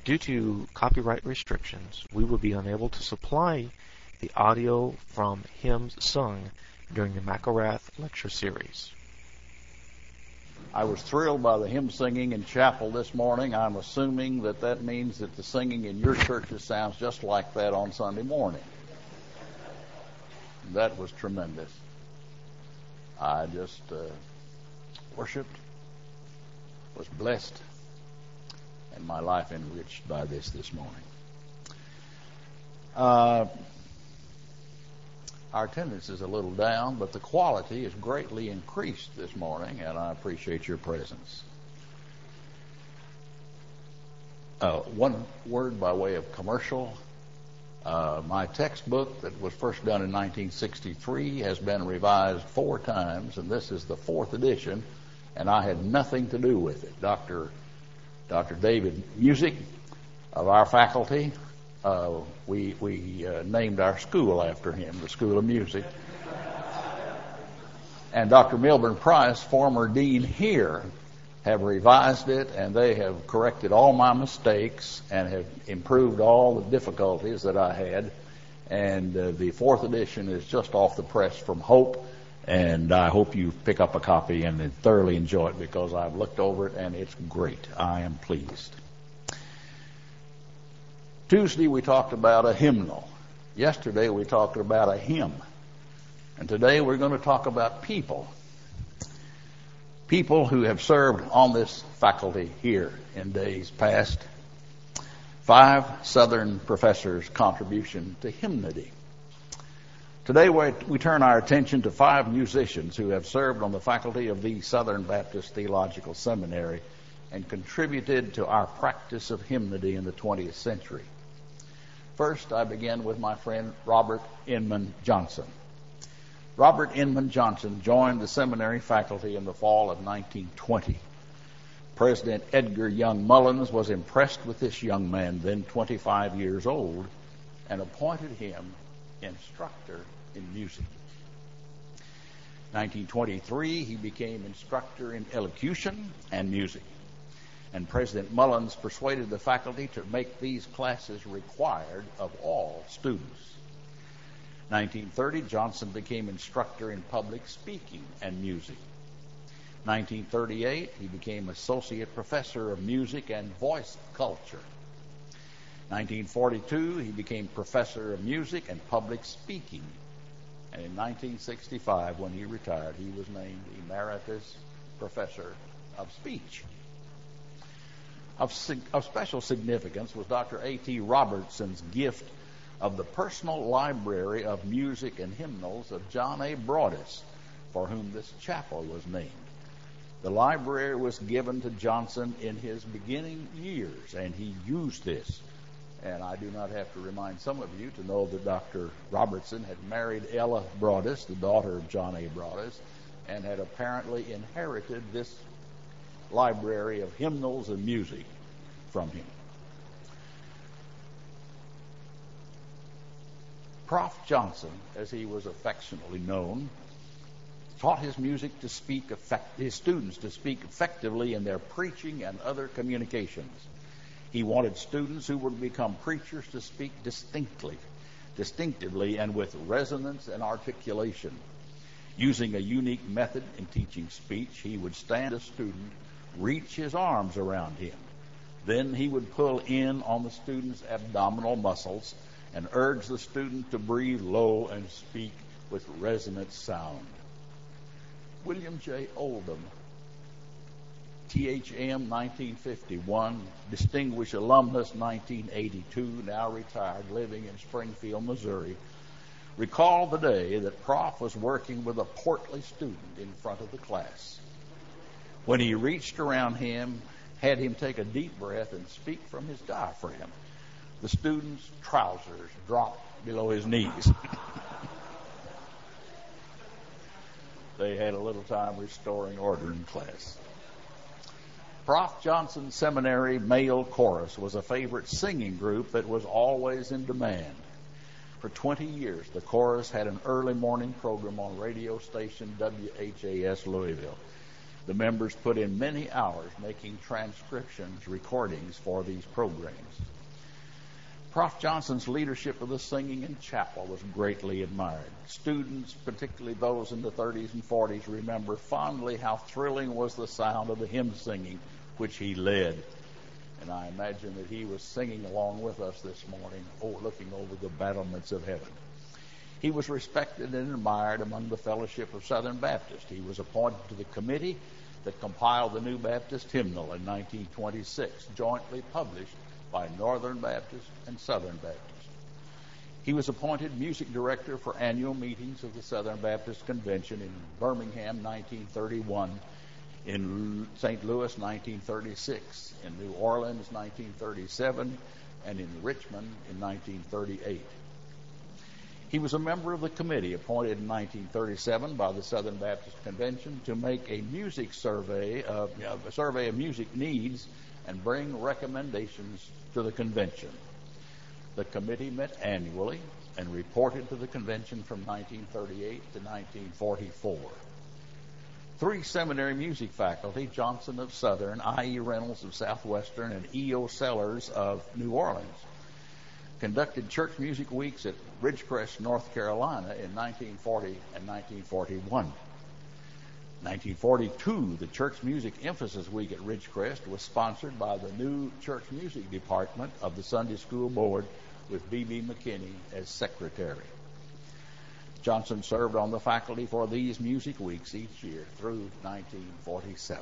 Due to copyright restrictions, we will be unable to supply the audio from hymns sung during the McElrath Lecture Series. I was thrilled by the hymn singing in chapel this morning. I'm assuming that means that the singing in your churches sounds just like that on Sunday morning. That was tremendous. I just worshiped, was blessed, and my life enriched by this morning. Our attendance is a little down, but the quality is greatly increased this morning, and I appreciate your presence. One word by way of commercial. My textbook that was first done in 1963 has been revised 4 times, and this is the 4th edition, and I had nothing to do with it. Dr. David Music of our faculty, we named our school after him, the School of Music. And Dr. Milburn Price, former dean here, have revised it, and they have corrected all my mistakes and have improved all the difficulties that I had. And the 4th edition is just off the press from Hope, and I hope you pick up a copy and thoroughly enjoy it, because I've looked over it and it's great. I am pleased. Tuesday we talked about a hymnal. Yesterday we talked about a hymn. And today we're going to talk about people. People who have served on this faculty here in days past. 5 Southern professors' contribution to hymnody. Today we turn our attention to 5 musicians who have served on the faculty of the Southern Baptist Theological Seminary and contributed to our practice of hymnody in the 20th century. First, I begin with my friend Robert Inman Johnson. Robert Inman Johnson joined the seminary faculty in the fall of 1920. President Edgar Young Mullins was impressed with this young man, then 25 years old, and appointed him instructor in music. 1923, he became instructor in elocution and music. And President Mullins persuaded the faculty to make these classes required of all students. 1930, Johnson became instructor in public speaking and music. 1938, he became associate professor of music and voice culture. 1942, he became professor of music and public speaking. And in 1965, when he retired, he was named emeritus professor of speech. Of special significance was Dr. A.T. Robertson's gift of the personal library of music and hymnals of John A. Broadus, for whom this chapel was named. The library was given to Johnson in his beginning years, and he used this. And I do not have to remind some of you to know that Dr. Robertson had married Ella Broadus, the daughter of John A. Broadus, and had apparently inherited this library of hymnals and music from him. Prof. Johnson, as he was affectionately known, taught his students to speak effectively in their preaching and other communications. He wanted students who would become preachers to speak distinctively, and with resonance and articulation. Using a unique method in teaching speech, he would stand a student, reach his arms around him. Then he would pull in on the student's abdominal muscles and urge the student to breathe low and speak with resonant sound. William J. Oldham, THM 1951, distinguished alumnus 1982, now retired, living in Springfield, Missouri, recalled the day that Prof was working with a portly student in front of the class. When he reached around him, had him take a deep breath and speak from his diaphragm, the student's trousers dropped below his knees. They had a little time restoring order in class. Prof. Johnson's seminary male chorus was a favorite singing group that was always in demand. For 20 years, the chorus had an early morning program on radio station WHAS Louisville. The members put in many hours making transcriptions, recordings for these programs. Prof. Johnson's leadership of the singing in chapel was greatly admired. Students, particularly those in the 30s and 40s, remember fondly how thrilling was the sound of the hymn singing which he led. And I imagine that he was singing along with us this morning, looking over the battlements of heaven. He was respected and admired among the Fellowship of Southern Baptists. He was appointed to the committee that compiled the New Baptist Hymnal in 1926, jointly published by Northern Baptist and Southern Baptist. He was appointed music director for annual meetings of the Southern Baptist Convention in Birmingham 1931, in St. Louis 1936, in New Orleans 1937, and in Richmond in 1938. He was a member of the committee appointed in 1937 by the Southern Baptist Convention to make a music survey of music needs and bring recommendations to the convention. The committee met annually and reported to the convention from 1938 to 1944. 3 seminary music faculty, Johnson of Southern, I.E. Reynolds of Southwestern, and E.O. Sellers of New Orleans, conducted church music weeks at Ridgecrest, North Carolina in 1940 and 1941. 1942, the Church Music Emphasis Week at Ridgecrest was sponsored by the new Church Music Department of the Sunday School Board with B.B. McKinney as secretary. Johnson served on the faculty for these music weeks each year through 1947.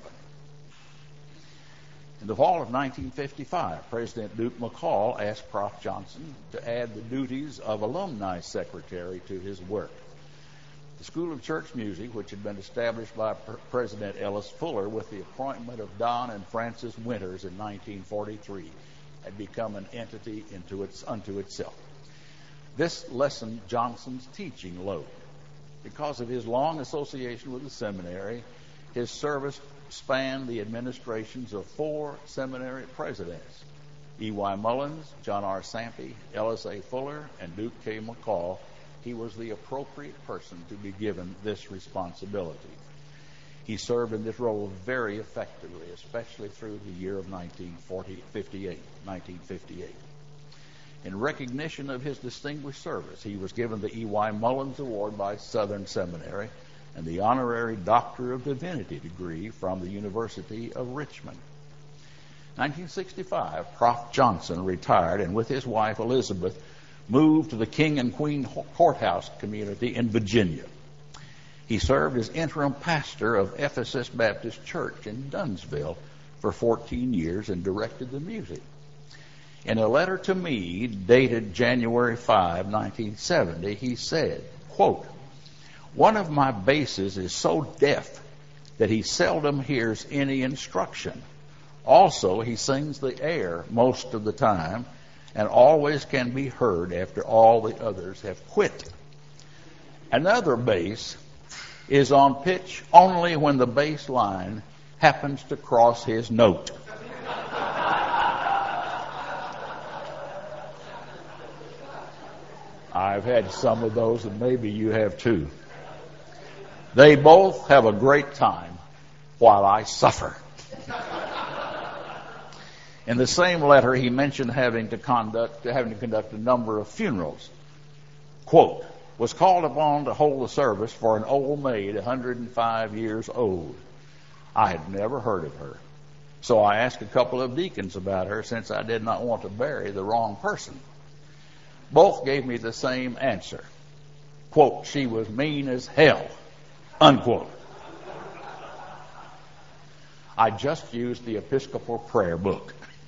In the fall of 1955, President Duke McCall asked Prof. Johnson to add the duties of alumni secretary to his work. The School of Church Music, which had been established by President Ellis Fuller with the appointment of Don and Francis Winters in 1943, had become an entity unto itself. This lessened Johnson's teaching load. Because of his long association with the seminary, his service spanned the administrations of 4 seminary presidents: E.Y. Mullins, John R. Sampe, Ellis A. Fuller, and Duke K. McCall. He was the appropriate person to be given this responsibility. He served in this role very effectively, especially through the year of 1958. In recognition of his distinguished service, he was given the E.Y. Mullins Award by Southern Seminary and the honorary Doctor of Divinity degree from the University of Richmond. 1965, Prof. Johnson retired and with his wife Elizabeth moved to the King and Queen Courthouse community in Virginia. He served as interim pastor of Ephesus Baptist Church in Dunsville for 14 years and directed the music. In a letter to me dated January 5, 1970, he said, quote, "One of my basses is so deaf that he seldom hears any instruction. Also, he sings the air most of the time and always can be heard after all the others have quit. Another bass is on pitch only when the bass line happens to cross his note." I've had some of those, and maybe you have too. They both have a great time while I suffer. In the same letter, he mentioned having to conduct a number of funerals. Quote, "Was called upon to hold a service for an old maid, 105 years old. I had never heard of her. So I asked a couple of deacons about her since I did not want to bury the wrong person. Both gave me the same answer. Quote, she was mean as hell. Unquote. I just used the Episcopal prayer book.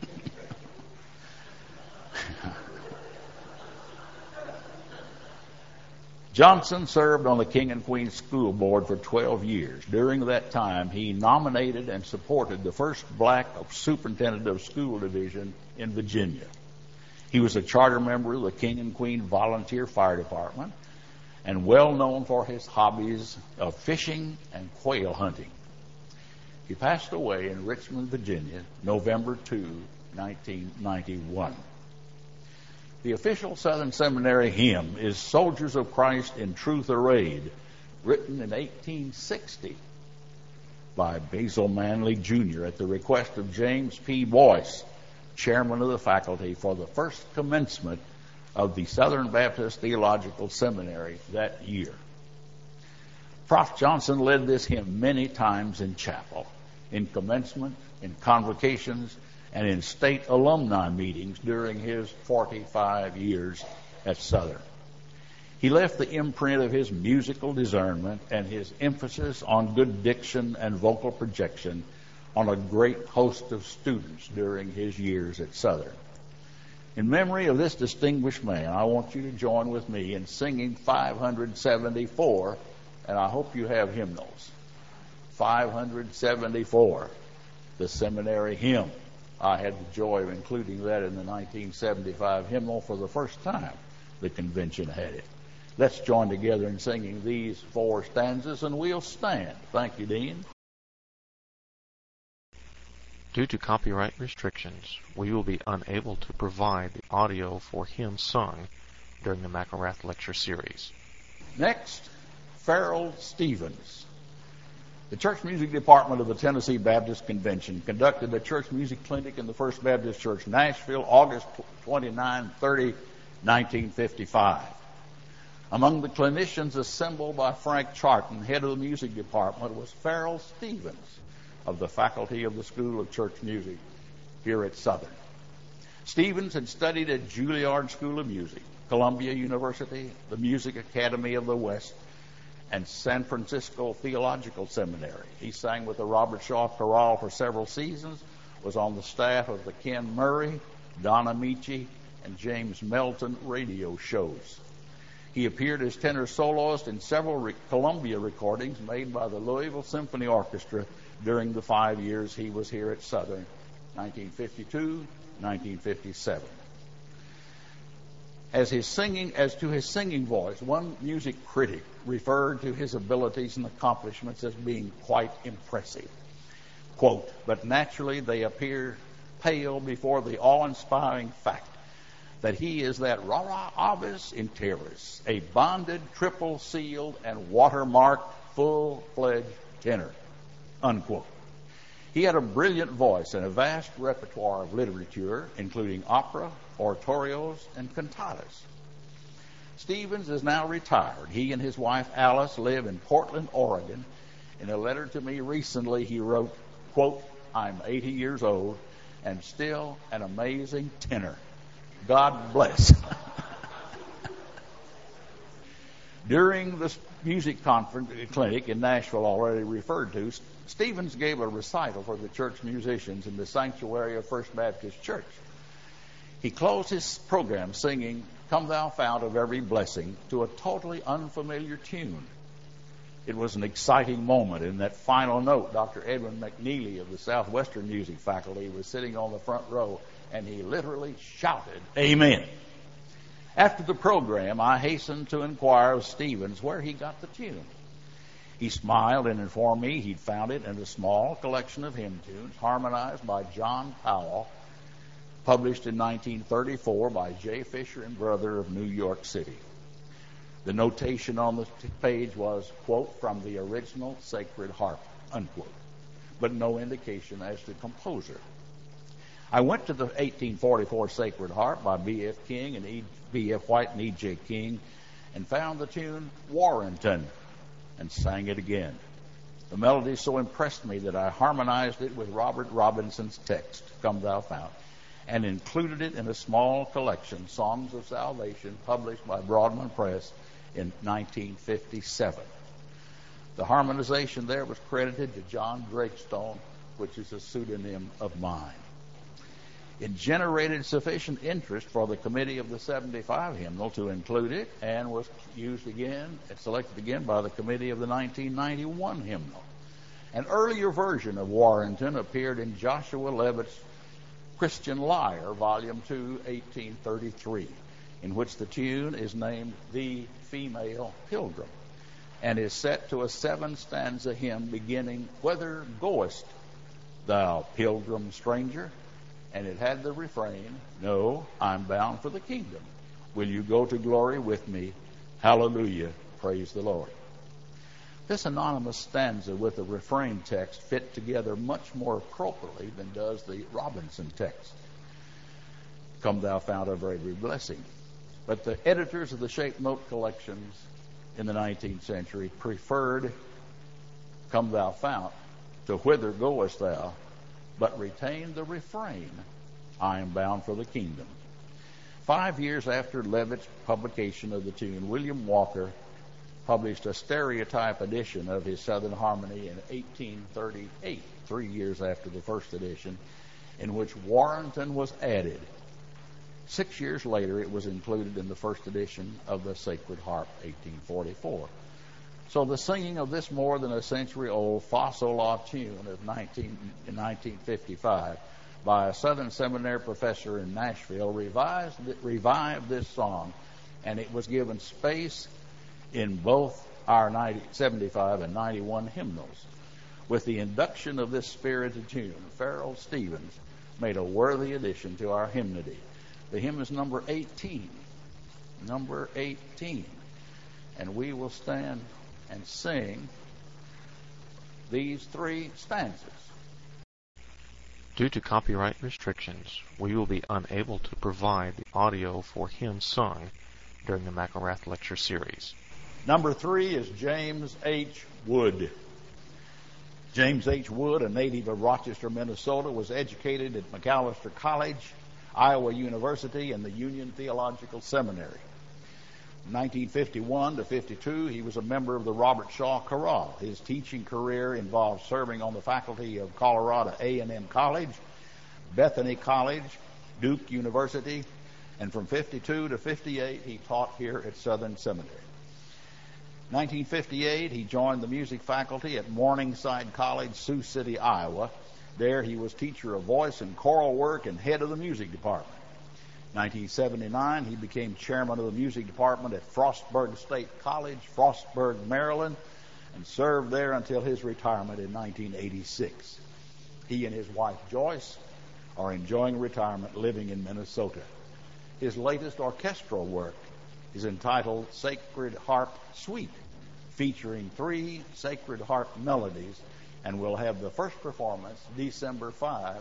Johnson served on the King and Queen School Board for 12 years. During that time, he nominated and supported the first black superintendent of school division in Virginia. He was a charter member of the King and Queen Volunteer Fire Department and well known for his hobbies of fishing and quail hunting. He passed away in Richmond, Virginia, November 2, 1991. The official Southern Seminary hymn is Soldiers of Christ in Truth Arrayed, written in 1860. by Basil Manley Jr. at the request of James P. Boyce, chairman of the faculty, for the first commencement of the Southern Baptist Theological Seminary that year. Prof. Johnson led this hymn many times in chapel, in commencement, in convocations, and in state alumni meetings during his 45 years at Southern. He left the imprint of his musical discernment and his emphasis on good diction and vocal projection on a great host of students during his years at Southern. In memory of this distinguished man, I want you to join with me in singing 574, and I hope you have hymnals. 574, the seminary hymn. I had the joy of including that in the 1975 hymnal for the first time the convention had it. Let's join together in singing these 4 stanzas, and we'll stand. Thank you, Dean. Due to copyright restrictions, we will be unable to provide the audio for hymns sung during the McElrath Lecture Series. Next, Farrell Stevens. The Church Music Department of the Tennessee Baptist Convention conducted a church music clinic in the First Baptist Church, Nashville, August 29, 30, 1955. Among the clinicians assembled by Frank Charton, head of the music department, was Farrell Stevens of the faculty of the School of Church Music here at Southern. Stevens had studied at Juilliard School of Music, Columbia University, the Music Academy of the West, and San Francisco Theological Seminary. He sang with the Robert Shaw Chorale for several seasons, was on the staff of the Ken Murray, Don Amici, and James Melton radio shows. He appeared as tenor soloist in several Columbia recordings made by the Louisville Symphony Orchestra during the 5 years he was here at Southern, 1952, 1957. As to his singing voice, one music critic referred to his abilities and accomplishments as being quite impressive. Quote, "But naturally they appear pale before the awe-inspiring fact that he is that rara avis in terris, a bonded, triple-sealed, and watermarked, full-fledged tenor," unquote. He had a brilliant voice and a vast repertoire of literature, including opera, oratorios, and cantatas. Stevens is now retired. He and his wife Alice live in Portland, Oregon. In a letter to me recently, he wrote, quote, "I'm 80 years old and still an amazing tenor. God bless." During the music conference clinic in Nashville already referred to, Stevens gave a recital for the church musicians in the sanctuary of First Baptist Church. He closed his program singing "Come Thou Fount of Every Blessing" to a totally unfamiliar tune. It was an exciting moment. In that final note, Dr. Edwin McNeely of the Southwestern Music Faculty was sitting on the front row, and he literally shouted, "Amen." After the program, I hastened to inquire of Stevens where he got the tune. He smiled and informed me he'd found it in a small collection of hymn tunes harmonized by John Powell, published in 1934 by J. Fisher and Brother of New York City. The notation on the page was, quote, "from the original Sacred Harp," unquote, but no indication as to composer. I went to the 1844 Sacred Harp by B.F. King and B.F. White and E.J. King and found the tune "Warrenton" and sang it again. The melody so impressed me that I harmonized it with Robert Robinson's text, "Come Thou Fount," and included it in a small collection, Songs of Salvation, published by Broadman Press in 1957. The harmonization there was credited to John Drakestone, which is a pseudonym of mine. It generated sufficient interest for the committee of the 75 hymnal to include it, and was used again and selected again by the committee of the 1991 hymnal. An earlier version of Warrenton appeared in Joshua Levitt's Christian Lyre, Volume 2, 1833, in which the tune is named "The Female Pilgrim," and is set to a 7-stanza hymn beginning, "Whither goest thou, pilgrim stranger?" And it had the refrain, "No, I'm bound for the kingdom. Will you go to glory with me? Hallelujah, praise the Lord." This anonymous stanza with the refrain text fit together much more appropriately than does the Robinson text. Come thou fount of every blessing. But the editors of the Shape Note collections in the 19th century preferred Come thou fount to Whither goest thou, but retained the refrain, I am bound for the kingdom. 5 years after Levitt's publication of the tune, William Walker published a stereotype edition of his Southern Harmony in 1838, 3 years after the first edition, in which Warrenton was added. 6 years later, it was included in the first edition of the Sacred Harp, 1844. So the singing of this more than a century-old fa sol la tune of 1955 by a Southern Seminary professor in Nashville revived this song, and it was given space in both our 75 and 91 hymnals. With the induction of this spirited tune, Farrell Stevens made a worthy addition to our hymnody. The hymn is number 18. Number 18. And we will stand and sing these 3 stanzas. Due to copyright restrictions, we will be unable to provide the audio for hymns sung during the McElrath Lecture Series. Number 3 is James H. Wood. James H. Wood, a native of Rochester, Minnesota, was educated at Macalester College, Iowa University, and the Union Theological Seminary. From 1951 to 52, he was a member of the Robert Shaw Chorale. His teaching career involved serving on the faculty of Colorado A&M College, Bethany College, Duke University, and from 52 to 58, he taught here at Southern Seminary. 1958, he joined the music faculty at Morningside College, Sioux City, Iowa. There he was teacher of voice and choral work and head of the music department. 1979, he became chairman of the music department at Frostburg State College, Frostburg, Maryland, and served there until his retirement in 1986. He and his wife Joyce are enjoying retirement living in Minnesota. His latest orchestral work is entitled Sacred Harp Suite, featuring 3 sacred harp melodies, and will have the first performance December 5,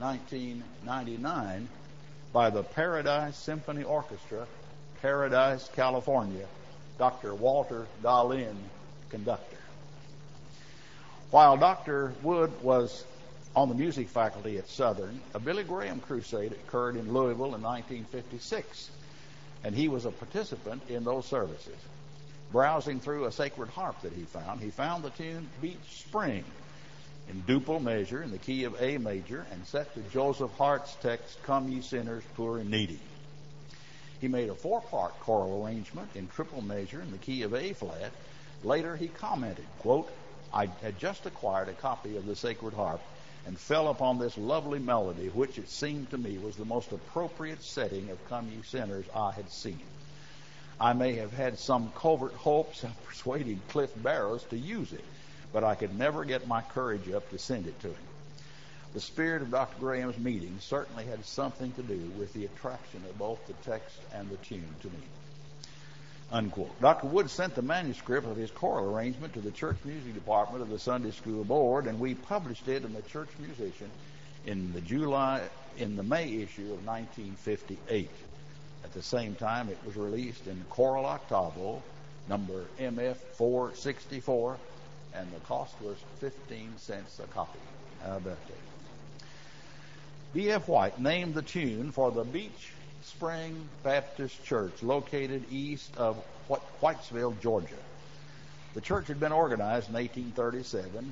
1999, by the Paradise Symphony Orchestra, Paradise, California, Dr. Walter Dahlin, conductor. While Dr. Wood was on the music faculty at Southern, a Billy Graham crusade occurred in Louisville in 1956, and he was a participant in those services. Browsing through a sacred harp that he found the tune Beach Spring in duple measure in the key of A major and set to Joseph Hart's text, Come Ye Sinners, Poor and Needy. He made a 4-part choral arrangement in triple measure in the key of A flat. Later he commented, quote, I had just acquired a copy of the sacred harp and fell upon this lovely melody, which it seemed to me was the most appropriate setting of Come Ye Sinners I had seen. I may have had some covert hopes of persuading Cliff Barrows to use it, but I could never get my courage up to send it to him. The spirit of Dr. Graham's meeting certainly had something to do with the attraction of both the text and the tune to me. Unquote. Dr. Wood sent the manuscript of his choral arrangement to the church music department of the Sunday School Board, and we published it in the Church Musician in the May issue of 1958. At the same time, it was released in Choral Octavo, number MF 464, and the cost was 15 cents a copy. How about that? B.F. White named the tune for the Beach Spring Baptist Church located east of Whitesville, Georgia. The church had been organized in 1837.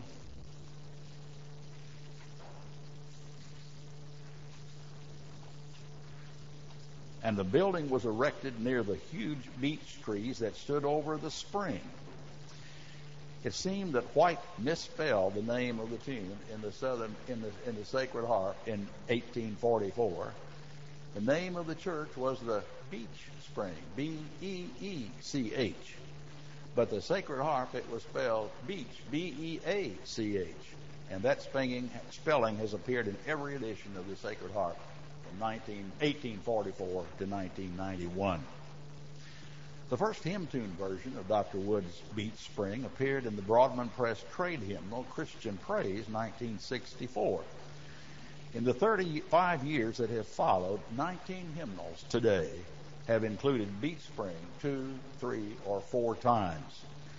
And the building was erected near the huge beech trees that stood over the spring. It seemed that White misspelled the name of the tune in the Sacred Harp in 1844. The name of the church was the Beech Spring, B-E-E-C-H. But the Sacred Harp, it was spelled Beech, B-E-A-C-H. And that spelling has appeared in every edition of the Sacred Harp from 1844 to 1991. The first hymn tune version of Dr. Wood's Beach Spring appeared in the Broadman Press trade hymnal Christian Praise, 1964. In the 35 years that have followed, 19 hymnals today have included Beach Spring 2, 3, or 4 times.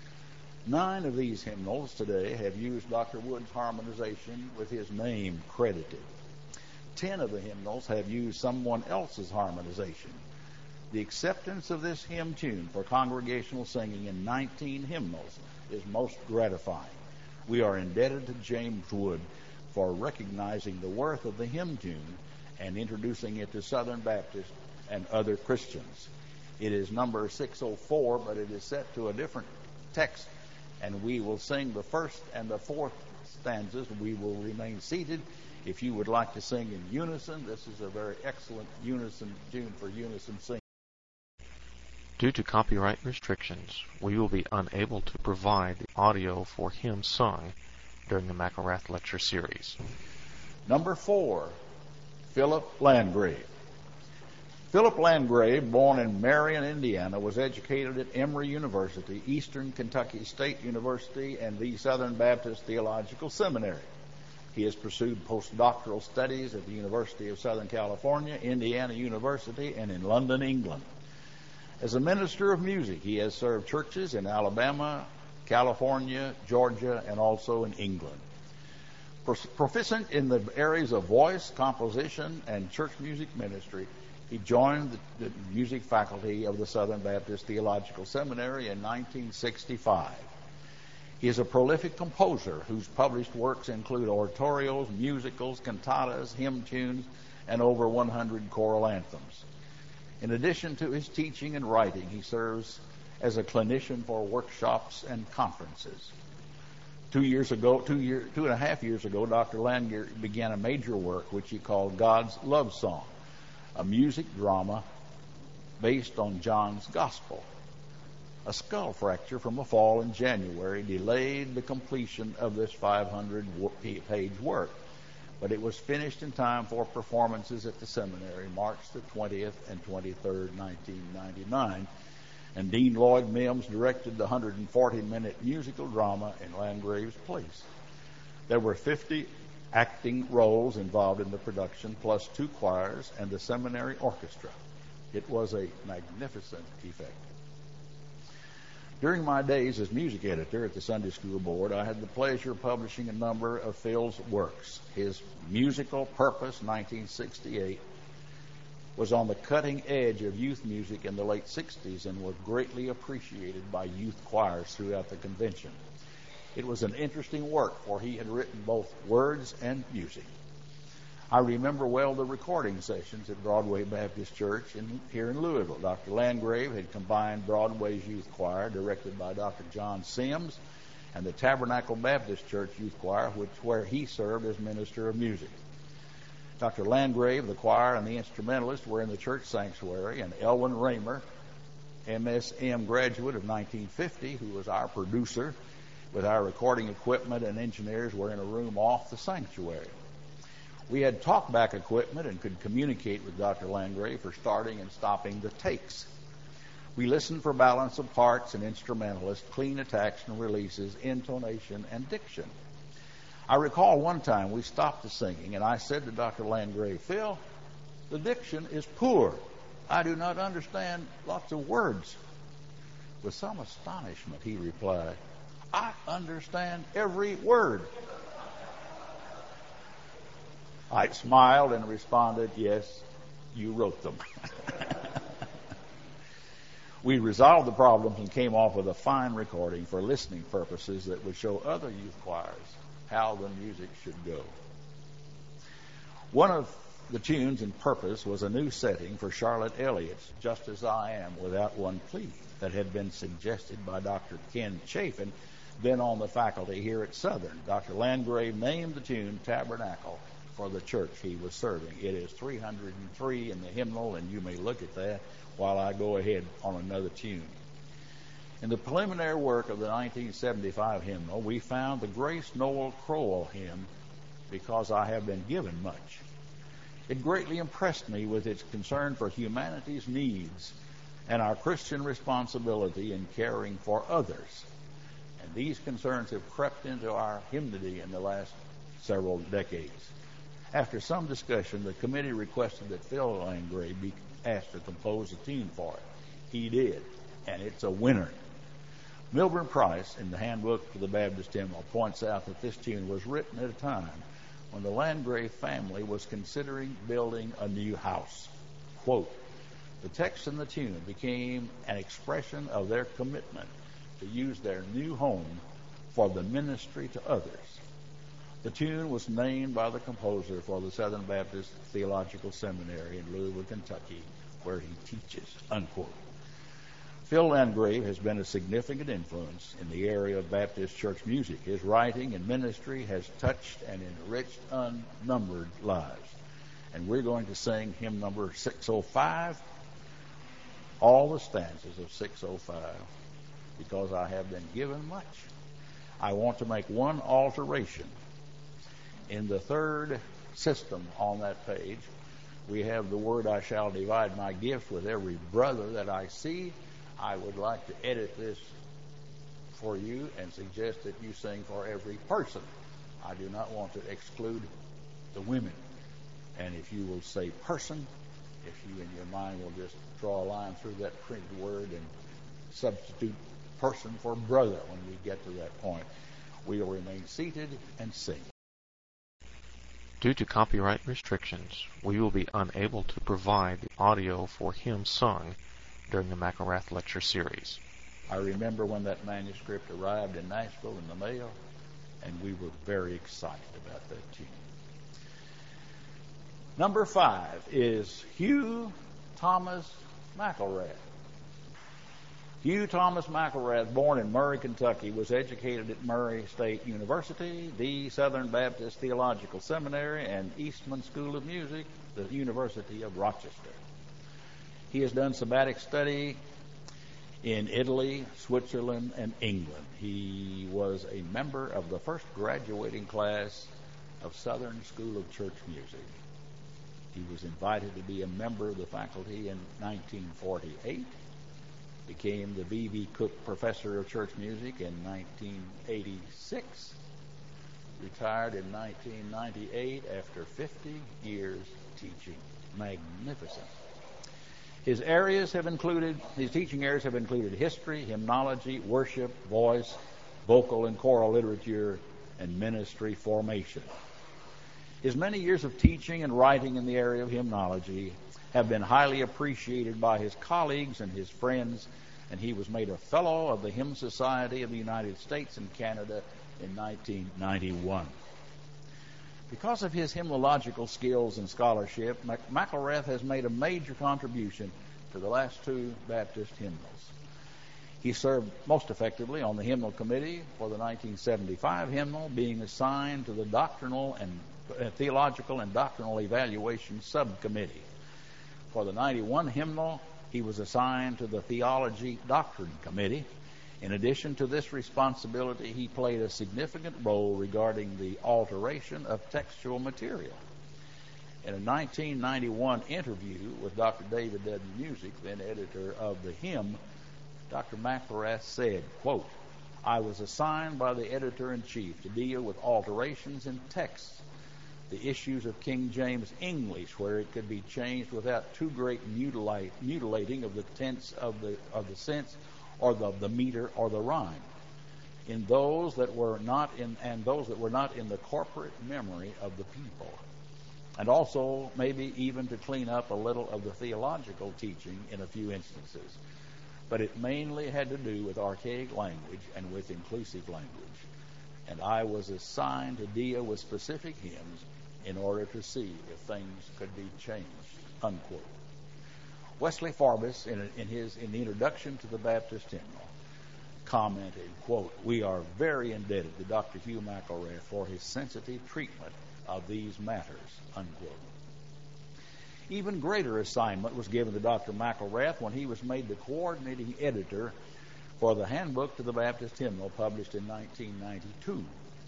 9 of these hymnals today have used Dr. Wood's harmonization with his name credited. 10 of the hymnals have used someone else's harmonization. The acceptance of this hymn tune for congregational singing in 19 hymnals is most gratifying. We are indebted to James Wood for recognizing the worth of the hymn tune and introducing it to Southern Baptists and other Christians. It is number 604, but it is set to a different text, and we will sing the first and the fourth stanzas. We will remain seated. If you would like to sing in unison, this is a very excellent unison tune for unison singing. Due to copyright restrictions, we will be unable to provide the audio for hymns sung during the McElrath Lecture Series. Number 4, Philip Landgrave. Philip Landgrave, born in Marion, Indiana, was educated at Emory University, Eastern Kentucky State University, and the Southern Baptist Theological Seminary. He has pursued postdoctoral studies at the University of Southern California, Indiana University, and in London, England. As a minister of music, he has served churches in Alabama, California, Georgia, and also in England. Proficient in the areas of voice, composition, and church music ministry, he joined the music faculty of the Southern Baptist Theological Seminary in 1965. He is a prolific composer whose published works include oratorios, musicals, cantatas, hymn tunes, and over 100 choral anthems. In addition to his teaching and writing, he serves as a clinician for workshops and conferences. 2 and a half years ago, Dr. Landgrave began a major work which he called God's Love Song, a music drama based on John's Gospel. A skull fracture from a fall in January delayed the completion of this 500-page work, but it was finished in time for performances at the seminary March the 20th and 23rd, 1999, and Dean Lloyd Mims directed the 140-minute musical drama in Landgrave's place. There were 50 acting roles involved in the production, plus 2 choirs and the seminary orchestra. It was a magnificent effect. During my days as music editor at the Sunday School Board, I had the pleasure of publishing a number of Phil's works. His musical Purpose, 1968, was on the cutting edge of youth music in the late 60s and was greatly appreciated by youth choirs throughout the convention. It was an interesting work, for he had written both words and music. I remember well the recording sessions at Broadway Baptist Church here in Louisville. Dr. Landgrave had combined Broadway's youth choir, directed by Dr. John Sims, and the Tabernacle Baptist Church youth choir, where he served as minister of music. Dr. Landgrave, the choir, and the instrumentalist were in the church sanctuary, and Elwin Raymer, MSM graduate of 1950, who was our producer, with our recording equipment and engineers, were in a room off the sanctuary. We had talkback equipment and could communicate with Dr. Landgrave for starting and stopping the takes. We listened for balance of parts and instrumentalists, clean attacks and releases, intonation, and diction. I recall one time we stopped the singing, and I said to Dr. Landgrave, "Phil, the diction is poor. I do not understand lots of words." With some astonishment, he replied, "I understand every word." I smiled and responded, "Yes, you wrote them." We resolved the problems and came off with a fine recording for listening purposes that would show other youth choirs how the music should go. One of the tunes in Purpose was a new setting for Charlotte Elliott's Just As I Am Without One Plea that had been suggested by Dr. Ken Chafin, then on the faculty here at Southern. Dr. Landgrave named the tune Tabernacle for the church he was serving. It is 303 in the hymnal, and you may look at that while I go ahead on another tune. In the preliminary work of the 1975 hymnal, we found the Grace Noel Crowell hymn, Because I Have Been Given Much. It greatly impressed me with its concern for humanity's needs and our Christian responsibility in caring for others. And these concerns have crept into our hymnody in the last several decades. After some discussion, the committee requested that Phil Landgrave be asked to compose a tune for it. He did, and it's a winner. Milburn Price, in the Handbook to the Baptist Hymnal, points out that this tune was written at a time when the Landgrave family was considering building a new house. Quote, the text in the tune became an expression of their commitment to use their new home for the ministry to others. The tune was named by the composer for the Southern Baptist Theological Seminary in Louisville, Kentucky, where he teaches, unquote. Phil Landgrave has been a significant influence in the area of Baptist church music. His writing and ministry has touched and enriched unnumbered lives. And we're going to sing hymn number 605, all the stanzas of 605, because I have been given much. I want to make one alteration. In the third system on that page, we have the word, I shall divide my gift with every brother that I see. I would like to edit this for you and suggest that you sing for every person. I do not want to exclude the women. And if you will say person, if you in your mind will just draw a line through that printed word and substitute person for brother when we get to that point, we will remain seated and sing. Due to copyright restrictions, we will be unable to provide the audio for hymns sung during the McElrath Lecture Series. I remember when that manuscript arrived in Nashville in the mail, and we were very excited about that tune. Number 5 is Hugh Thomas McElrath. Hugh Thomas McElrath, born in Murray, Kentucky, was educated at Murray State University, the Southern Baptist Theological Seminary, and Eastman School of Music, the University of Rochester. He has done sabbatic study in Italy, Switzerland, and England. He was a member of the first graduating class of Southern School of Church Music. He was invited to be a member of the faculty in 1948, became the B.V. Cook Professor of Church Music in 1986, retired in 1998 after 50 years teaching. Magnificent. His teaching areas have included history, hymnology, worship, voice, vocal and choral literature, and ministry formation. His many years of teaching and writing in the area of hymnology have been highly appreciated by his colleagues and his friends, and he was made a Fellow of the Hymn Society of the United States and Canada in 1991. Because of his hymnological skills and scholarship, McElrath has made a major contribution to the last 2 Baptist hymnals. He served most effectively on the hymnal committee for the 1975 hymnal, being assigned to the doctrinal and theological and doctrinal evaluation subcommittee. For the 91 hymnal, he was assigned to the theology doctrine committee. In addition to this responsibility, he played a significant role regarding the alteration of textual material. In a 1991 interview with Dr. David W. Music, then editor of the hymn, Dr. McElrath said, quote, I was assigned by the editor-in-chief to deal with alterations in texts, the issues of King James English, where it could be changed without too great mutilating of the tense of the sense or the meter or the rhyme, in those that were not in the corporate memory of the people, and also maybe even to clean up a little of the theological teaching in a few instances. But it mainly had to do with archaic language and with inclusive language. And I was assigned to deal with specific hymns in order to see if things could be changed, unquote. Wesley Farbus, in the introduction to the Baptist hymnal, commented, quote, we are very indebted to Dr. Hugh McElrath for his sensitive treatment of these matters, unquote. Even greater assignment was given to Dr. McElrath when he was made the coordinating editor for the Handbook to the Baptist Hymnal, published in 1992.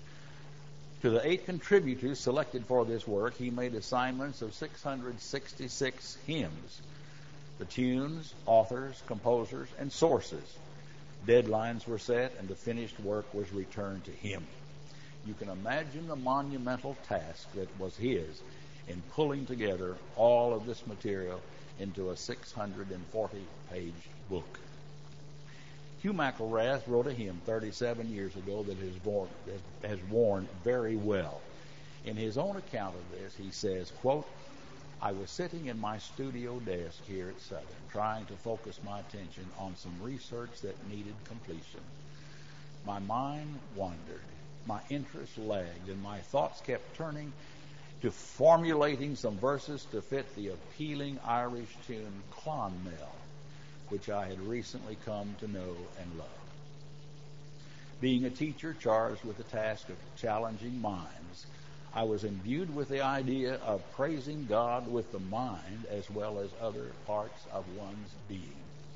To the 8 contributors selected for this work, he made assignments of 666 hymns. the tunes, authors, composers, and sources. Deadlines were set, and the finished work was returned to him. You can imagine the monumental task that was his in pulling together all of this material into a 640-page book. Hugh McElrath wrote a hymn 37 years ago that has worn very well. In his own account of this, he says, quote, "I was sitting in my studio desk here at Southern, trying to focus my attention on some research that needed completion. My mind wandered, my interest lagged, and my thoughts kept turning to formulating some verses to fit the appealing Irish tune Clonmel, which I had recently come to know and love. Being a teacher charged with the task of challenging minds, I was imbued with the idea of praising God with the mind as well as other parts of one's being.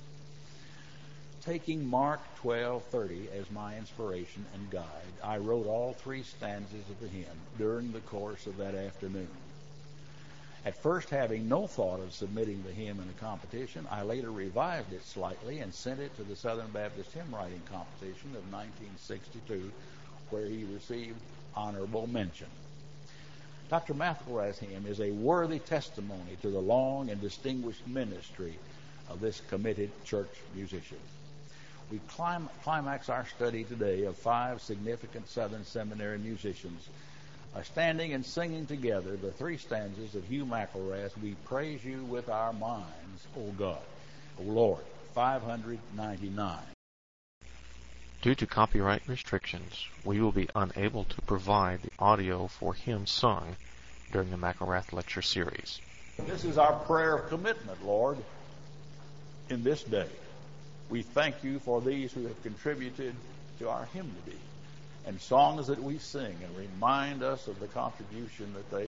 Taking Mark 12:30 as my inspiration and guide, I wrote all 3 stanzas of the hymn during the course of that afternoon. At first, having no thought of submitting the hymn in a competition, I later revived it slightly and sent it to the Southern Baptist Hymn Writing Competition of 1962, where he received honorable mention. Dr. McElrath's hymn is a worthy testimony to the long and distinguished ministry of this committed church musician. We climax our study today of 5 significant Southern Seminary musicians standing and singing together the 3 stanzas of Hugh McElrath, "We Praise You with Our Minds, O God, O Lord," 599. Due to copyright restrictions, we will be unable to provide the audio for hymns sung during the McElrath Lecture Series. This is our prayer of commitment, Lord, in this day. We thank you for these who have contributed to our hymnody and songs that we sing, and remind us of the contribution that they